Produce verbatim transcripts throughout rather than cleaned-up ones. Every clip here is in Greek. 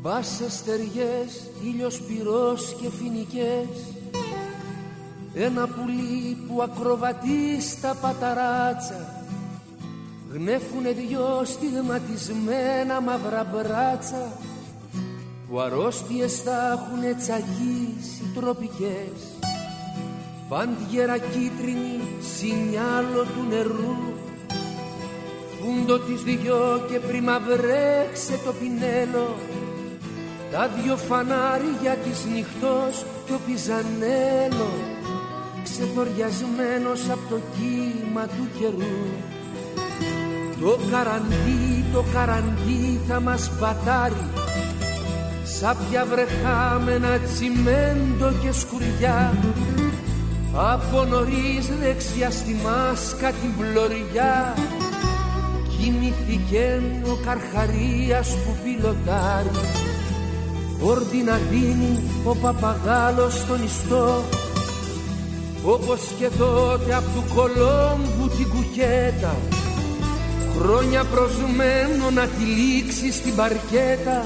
Μπάσες στεριές, ήλιος πυρός και φοινικές, ένα πουλί που ακροβατεί στα παταράτσα, γνέφουνε δυο στιγματισμένα μαύρα μπράτσα, που αρρώστιες τα έχουνε τσακίσει τροπικές, πάντιερα κίτρινη σινιάλο του νερού, φούντο τις δυο και πριν μαυρέξε το πινέλο, τα δυο φανάρια της νυχτός κι ο πιζανέλο, ξεθοριασμένος από το κύμα του καιρού. Το καραντί, το καραντί θα μας πατάρει, σάπια βρεχάμενα τσιμέντο και σκουριά, από νωρίς δεξιά στη μάσκα την πλωριά, κοιμηθήκεν ο Καρχαρίας που πιλωτάρει, όρτι να δίνει ο παπαγάλος στον ιστό, όπως και τότε απ' του Κολόμπου την κουκέτα, χρόνια προσμένο να τη λήξει στην παρκέτα,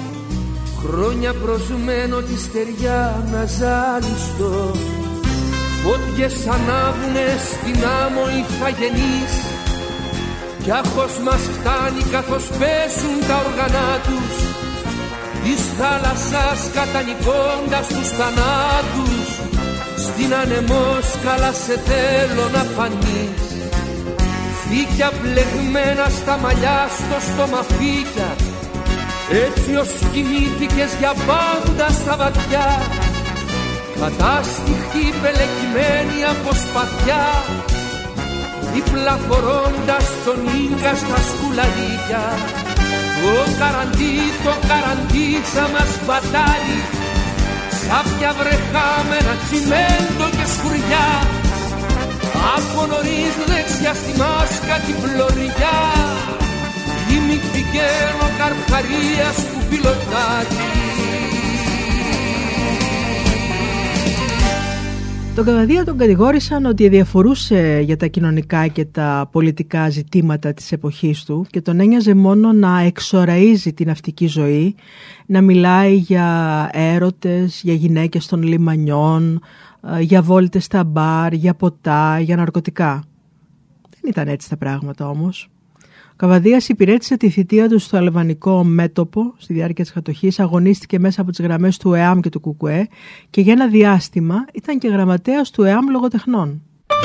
χρόνια προσμένο τη στεριά να ζάλιστο. Φώτιες ανάβουνε στην άμμο οι φαγενείς, κι άχος μας φτάνει καθώς πέσουν τα όργανά τους, της θάλασσας κατανικώντας τους θανάτους, στην ανεμόσκαλα σε θέλω να φανείς. Φύκια πλεγμένα στα μαλλιά στο στόμα φύκια, έτσι ως κοιμήθηκες για πάντα στα βαθιά, κατάστιχτη πελεκυμένη από σπαθιά, δίπλα φορώντας τον ίγκα στα σκουλαρίκια. Το καραντί, το καραντί θα μας πατάρει, σάπια βρεχάμενα τσιμέντο και σκουριά, από νωρίς δεξιά στη μάσκα την πλωριά, κοιμήθηκε ο Καρχαρίας που πιλωτάρει. Τον Καβαδία τον κατηγόρησαν ότι διαφορούσε για τα κοινωνικά και τα πολιτικά ζητήματα της εποχής του και τον ένοιαζε μόνο να εξοραίζει την ναυτική ζωή, να μιλάει για έρωτες, για γυναίκες των λιμανιών, για βόλτες στα μπαρ, για ποτά, για ναρκωτικά. Δεν ήταν έτσι τα πράγματα όμως. Ο Καβαδίας υπηρέτησε τη θητεία του στο αλβανικό μέτωπο στη διάρκεια της κατοχής, αγωνίστηκε μέσα από τις γραμμές του ΕΑΜ και του ΚΚΕ και για ένα διάστημα ήταν και γραμματέας του ΕΑΜ λογοτεχνών.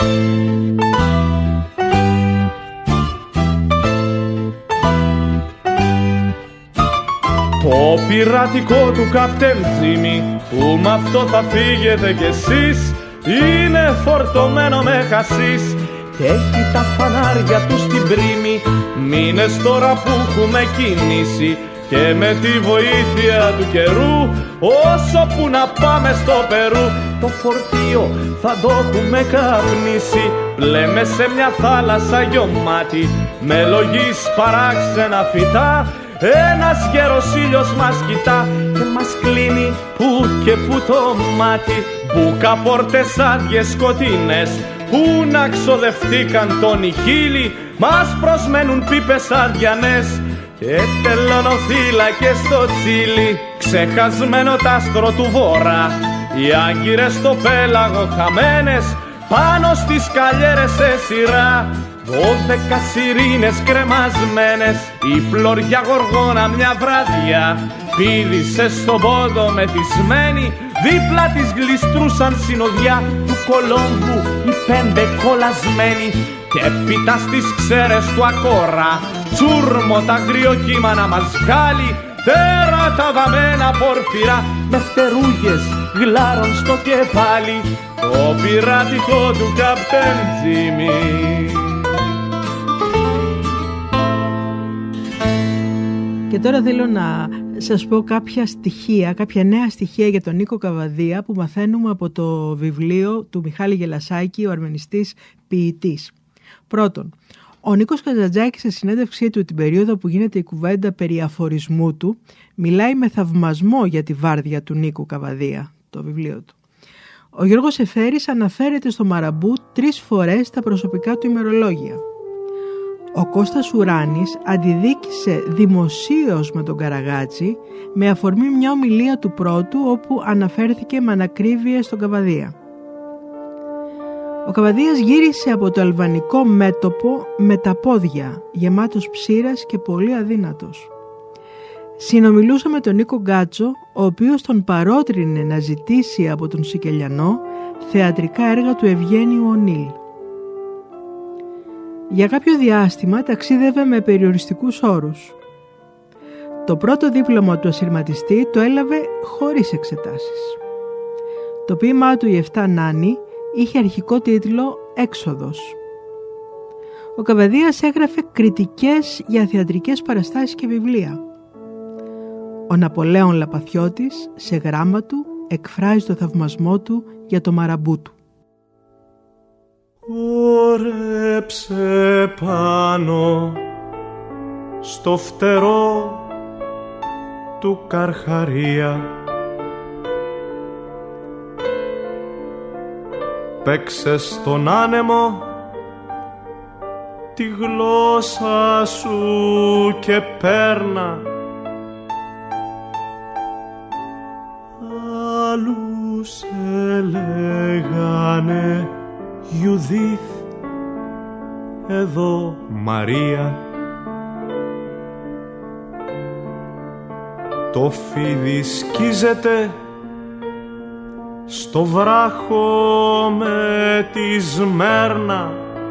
Το πειρατικό του καπτέν Τζίμι, που μ' αυτό θα φύγετε κι εσείς, είναι φορτωμένο με χασίς και έχει τα φανάρια του στην πρίμη. Μήνες τώρα που έχουμε κινήσει και με τη βοήθεια του καιρού, όσο που να πάμε στο Περού, το φορτίο θα το έχουμε καπνίσει. Πλέμε σε μια θάλασσα γεμάτη με λογής παράξενα φυτά. Ένας γέρος ήλιος μας κοιτά και μας κλείνει που και που το μάτι. Μπουκα πόρτες άδειες σκοτεινές που να ξοδευτήκαν τον ηχίλι, μας προσμένουν πίπες αδιανές και τελωνοφύλακες στο τσίλι. Ξεχασμένο τ' άστρο του βορρά, οι άγκυρες στο πέλαγο χαμένες, πάνω στις καλιέρες σε σειρά. Δώδεκα σιρήνες κρεμασμένες, η πλωριά γοργόνα μια βραδιά πήδησε στον πόδο μεθυσμένη. Δίπλα της γλιστρούσαν συνοδιά του Κολόμπου οι πέντε κολλασμένοι. Και έπειτα στις ξέρες του Ακόρα τσούρμο τα αγριοκύμα να μας βγάλει. Τέρατα βαμμένα πορφυρά με φτερούγες γλάρων στο κεφάλι. Το πειρατικό του καπτέν Τζίμι. Και τώρα θέλω να σας πω κάποια στοιχεία, κάποια νέα στοιχεία για τον Νίκο Καβαδία που μαθαίνουμε από το βιβλίο του Μιχάλη Γελασάκη, ο αρμενιστής ποιητής. Πρώτον, ο Νίκος Καζαντζάκης σε συνέντευξή του την περίοδο που γίνεται η κουβέντα περί αφορισμού του, μιλάει με θαυμασμό για τη βάρδια του Νίκου Καβαδία, το βιβλίο του. Ο Γιώργος Εφέρης αναφέρεται στο Μαραμπού τρεις φορές στα προσωπικά του ημερολόγια. Ο Κώστας Ουράνης αντιδίκησε δημοσίως με τον Καραγάτση με αφορμή μια ομιλία του πρώτου όπου αναφέρθηκε με ανακρίβεια στον Καβαδία. Ο Καβαδίας γύρισε από το αλβανικό μέτωπο με τα πόδια, γεμάτος ψήρας και πολύ αδύνατος. Συνομιλούσε με τον Νίκο Γκάτσο, ο οποίος τον παρότρινε να ζητήσει από τον Σικελιανό θεατρικά έργα του Ευγένιου Ονίλ. Για κάποιο διάστημα ταξίδευε με περιοριστικούς όρους. Το πρώτο δίπλωμα του ασυρματιστή το έλαβε χωρίς εξετάσεις. Το ποίημά του «Οι Εφτά Νάνοι» είχε αρχικό τίτλο «Έξοδος». Ο Καβαδίας έγραφε κριτικές για θεατρικές παραστάσεις και βιβλία. Ο Ναπολέων Λαπαθιώτης σε γράμμα του εκφράζει το θαυμασμό του για το Μαραμπού του. Όρεψε πάνω στο φτερό του Καρχαρία, παίξε στον άνεμο τη γλώσσα σου και πέρνα. Άλλους έλεγανε Ιουδίθ, εδώ Μαρία. Το φίδι σκίζεται στο βράχο με τη Σμέρνα.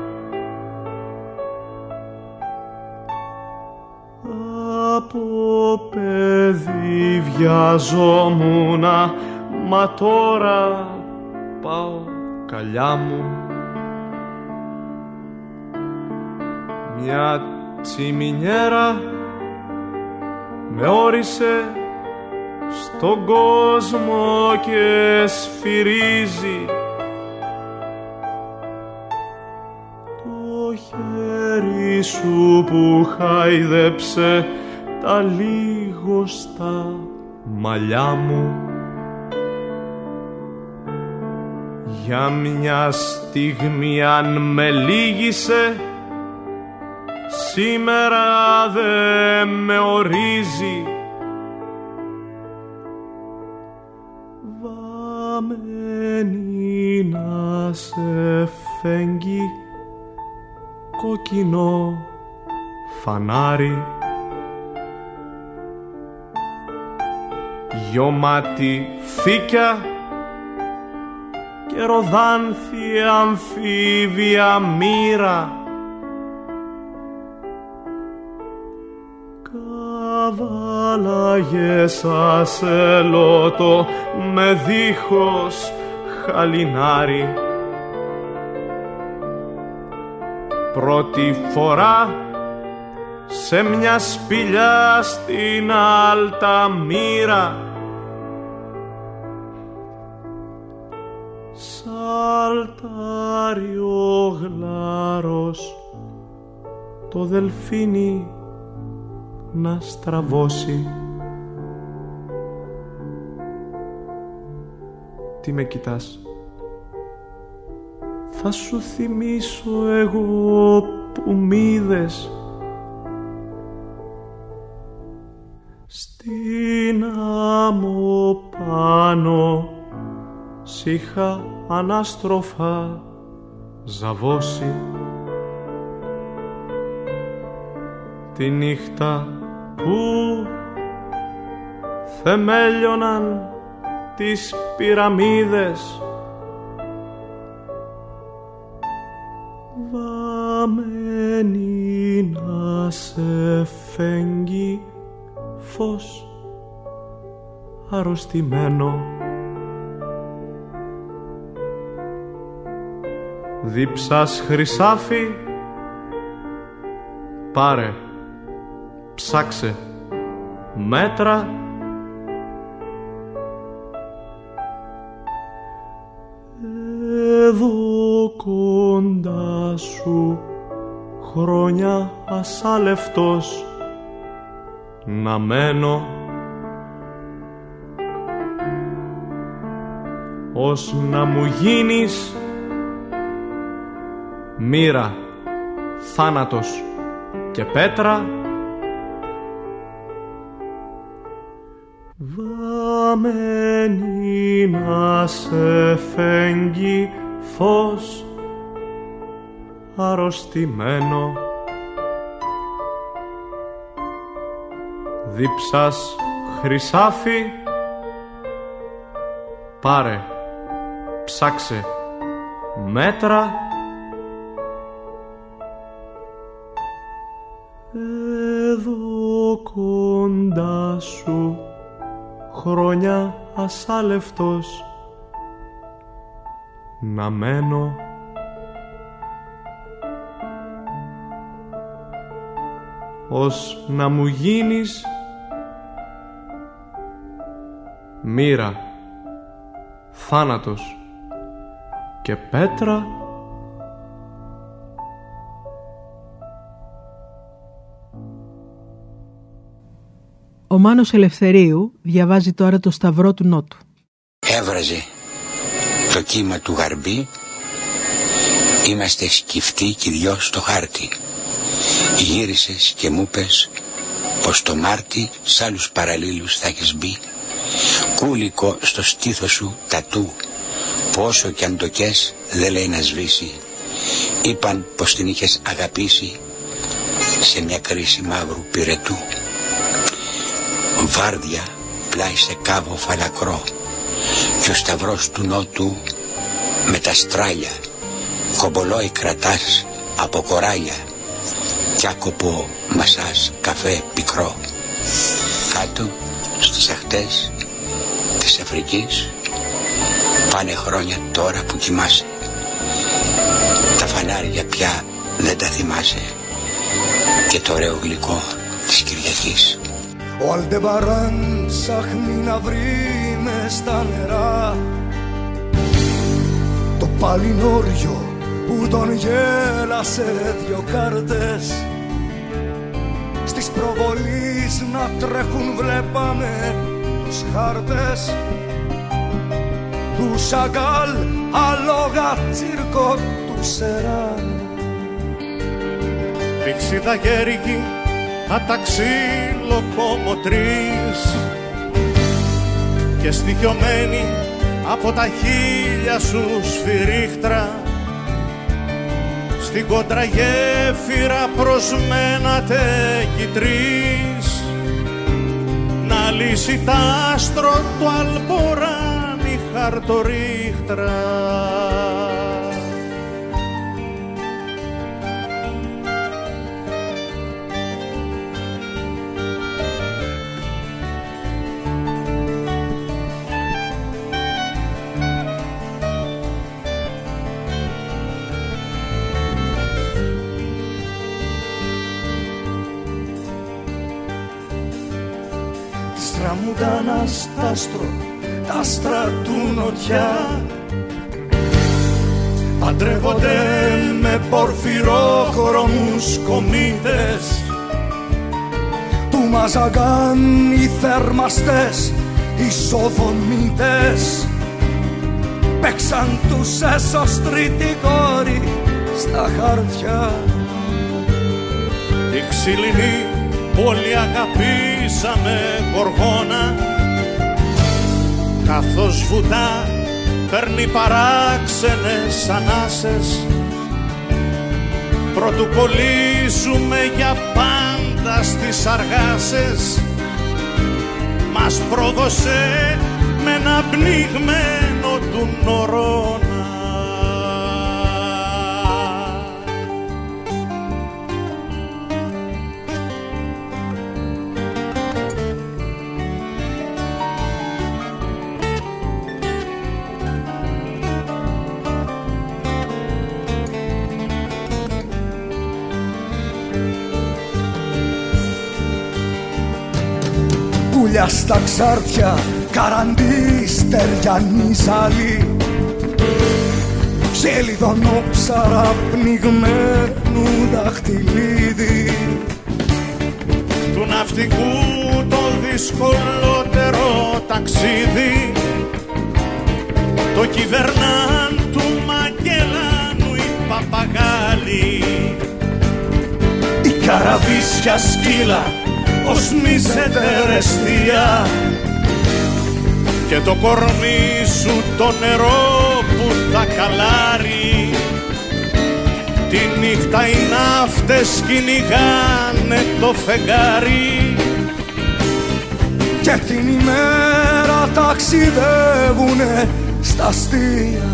Από παιδί βιαζόμουνα, μα τώρα πάω καλιά μου. Μια τσιμινιέρα με όρισε στον κόσμο και σφυρίζει. Το χέρι σου που χάιδεψε τα λίγωστα μαλλιά μου. Για μια στιγμή αν με λύγησε, σήμερα δε με ορίζει. Βαμμένη να σε φέγγει κόκκινο φανάρι, γιωμάτι φύκια και ροδάνθη αμφίβια μοίρα. Καβάλαγες ασελότο με δίχως χαλινάρι. Πρώτη φορά σε μια σπηλιά στην Αλταμύρα, σαλτάρει ο γλάρος το δελφίνι να στραβώσει. Τι με κοιτάς? Θα σου θυμίσω εγώ που μ' είδες στην άμμο πάνω, σ' είχα ανάστροφα ζαβώσει. Τη νύχτα που θεμέλιωναν τις πυραμίδες, βαμμένη να σε φέγγει φως αρρωστημένο. Δίψας χρυσάφι, πάρε, ψάξε, μέτρα, εδώ κοντά σου χρόνια ασάλευτος να μένω, ως να μου γίνεις μοίρα, θάνατος και πέτρα. Βαμμένη να σε φέγγει φως αρρωστημένο, δίψας χρυσάφι, πάρε, ψάξε μέτρα. Εδώ κοντά σου χρόνια ασάλευτος να μένω. Ως να μου γίνεις μοίρα, θάνατος και πέτρα. Ο Μάνος Ελευθερίου διαβάζει τώρα το Σταυρό του Νότου. Έβραζε το κύμα του Γαρμπή, είμαστε σκυφτοί κι δυο στο χάρτη. Γύρισες και μου πες πως το Μάρτι σ' άλλους παραλλήλους θα έχεις μπει. Κούλικο στο στήθος σου τατού, πόσο κι αν το κες δεν λέει να σβήσει. Είπαν πως την είχες αγαπήσει σε μια κρίση μαύρου πυρετού. Βάρδια πλάι σε κάβο φαλακρό κι ο Σταυρός του Νότου με τα στράλια κομπολόι κρατάς από κοράλια κι άκοπο μασάζ καφέ πικρό. Κάτω στις ακτές της Αφρικής πάνε χρόνια τώρα που κοιμάσαι. Τα φανάρια πια δεν τα θυμάσαι και το ωραίο γλυκό της Κυριακής. Ο Αλντεμπαράν ψάχνει να βρει μες στα νερά το παλινόριο που τον γέλασε δυο κάρτες. Στις προβολείς να τρέχουν βλέπαμε τους χάρτες του Σαγκάλ, αλόγα τσίρκο του Σεράν. Πηξίδα γέρικη αταξί λοκομοτρής και στοιχειωμένη από τα χίλια σου σφυρίχτρα στην κόντρα γέφυρα προσμένατε κι τρεις να λύσει τ' άστρο του Αλμποράνη χαρτορίχτρα. Στραμμούνταν αστάστρο τα άστρα του νοτιά, παντρεύονται με πορφυρόχρωμους κομίτες. Του Μαζαγκάν οι θερμαστές, οι σοδομίτες παίξαν τους έσως τρίτη κόρη στα χαρτιά. Η ξυλινή πολύ αγαπήσαμε γοργόνα, καθώς βουτά παίρνει παράξενες ανάσες. Πρωτού κολλήσουμε για πάντα στις αργάσες, μας πρόδωσε με ένα πνιγμένο του νορόνα. Πουλιά στα ξάρτια, καραντί, στεριανή ζάλη, σελίδωνο ψαρά πνιγμένου δαχτυλίδι. Του ναυτικού το δυσκολότερο ταξίδι, το κυβερνάν του Μαγγελάνου οι παπαγάλοι. Η καραβίσια σκύλα ως μίζεται ρεστία και το κορμί σου το νερό που τα καλάρει. Τη νύχτα οι ναύτες κυνηγάνε το φεγγάρι και την ημέρα ταξιδεύουνε στα αστεία.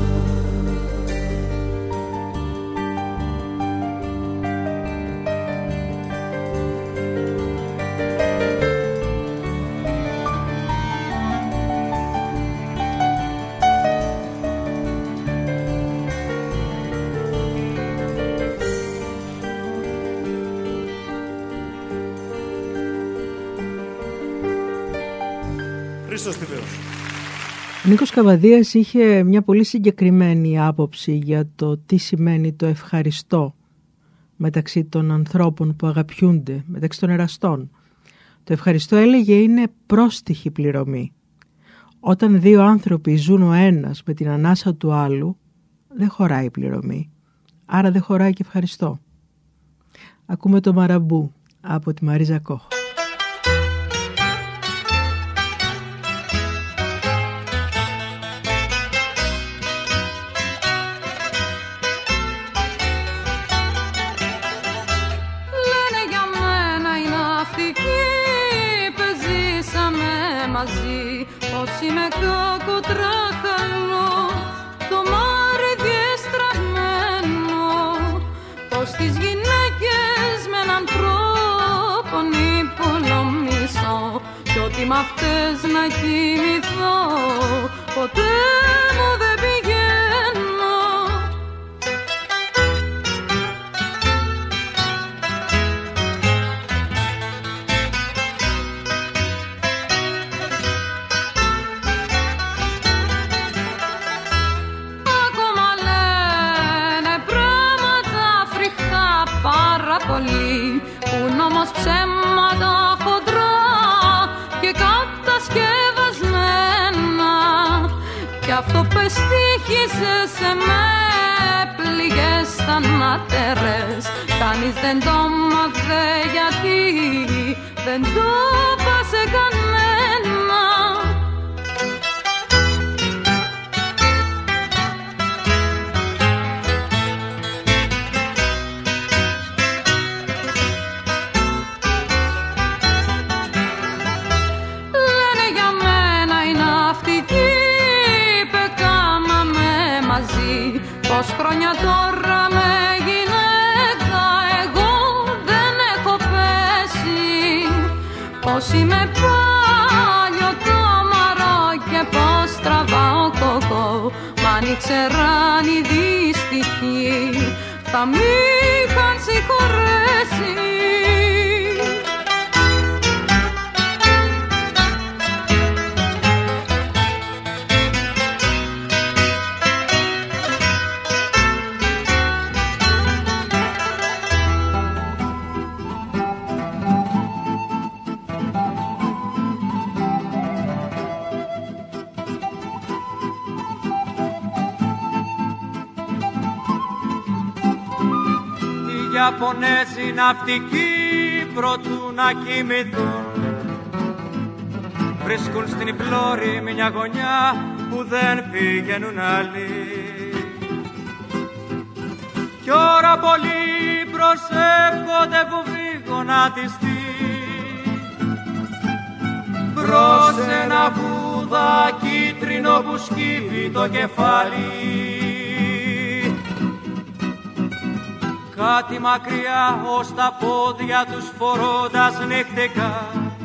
Ο Νίκος Καβαδίας είχε μια πολύ συγκεκριμένη άποψη για το τι σημαίνει το ευχαριστώ μεταξύ των ανθρώπων που αγαπιούνται, μεταξύ των εραστών. Το ευχαριστώ, έλεγε, είναι πρόστιχη πληρωμή. Όταν δύο άνθρωποι ζουν ο ένας με την ανάσα του άλλου, δεν χωράει πληρωμή. Άρα δεν χωράει και ευχαριστώ. Ακούμε το Μαραμπού από τη Μαρίζα Κόχ. Είμαι κακοτράχαλο, το μάρι διεστραμμένο, πως τις γυναίκες με έναν τρόπο υπολομίσω κι ότι μ' αυτές να κοιμηθώ ποτέ μου δεν πηγαίνω. Πουν όμως ψέματα χοντρά και κατασκευασμένα κι αυτό πεστίχησε σε με πληγές θανάτερες. Κανείς δεν το μάθε γιατί δεν το είπα σε κανένα. Πως χρόνια τώρα με γυναίκα εγώ δεν έχω πέσει, πως είμαι πάλιο το μαρό και πως τραβάω κοκό. Μ' αν ήξεραν οι δύστιχοι θα μ' είχαν συγχωρέσει. Ιαπωνέζοι ναυτικοί προτού να κοιμηθούν βρίσκουν στην πλώρη μια γωνιά που δεν πηγαίνουν άλλοι κι ώρα πολύ προσεύχονται βουβοί γονάτιστοι προς ένα βούδα κίτρινο που σκύβει το κεφάλι. Κάτι μακριά ως τα πόδια τους φορώντας νυχτικά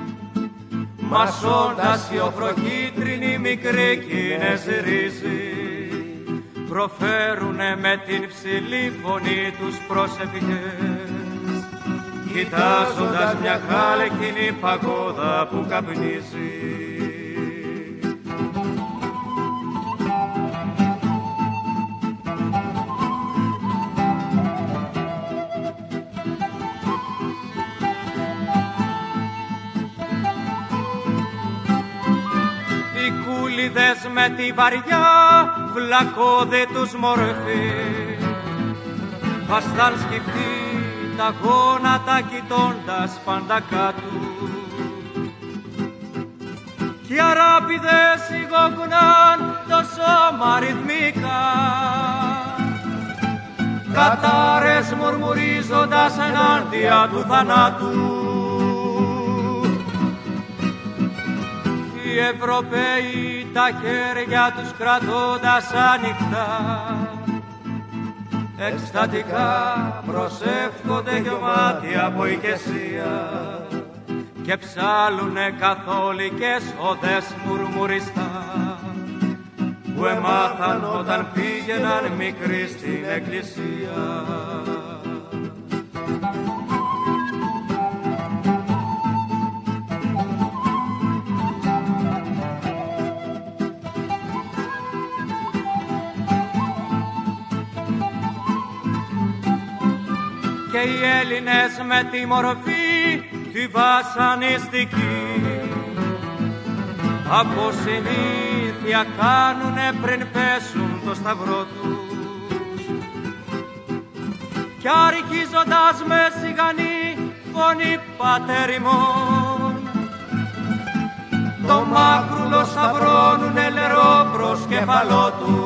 μασώντας οι οφροκίτρινοι μικροί κινέζοι προφέρουνε με την ψηλή φωνή τους προσευχές κοιτάζοντας μια χάλεκινη παγόδα που καπνίζει. Με τη βαριά βλακώδη τους μορφή βάσταν σκυφτή τα γόνατα κοιτώντας πάντα κάτω. Κι οι αράπηδες σιγόκουναν το σώμα ρυθμικά, κατάρες μουρμουρίζοντας ενάντια του θανάτου. Οι Ευρωπαίοι τα χέρια τους κρατώντας ανοιχτά, εκστατικά προσεύχονται γεμάτοι από ηκεσία και ψάλουνε καθόλικες οδές μουρμουριστά που εμάθαν όταν πήγαιναν μικροί στην εκκλησία. Και οι Έλληνες με τη μορφή τη βασανιστική από συνήθεια κάνουνε πριν πέσουν το σταυρό τους, κι αρικίζοντας με σιγανή φωνή πατέρ ημών το μάκρουλο σταυρώνουνε λερό προς κεφαλό του.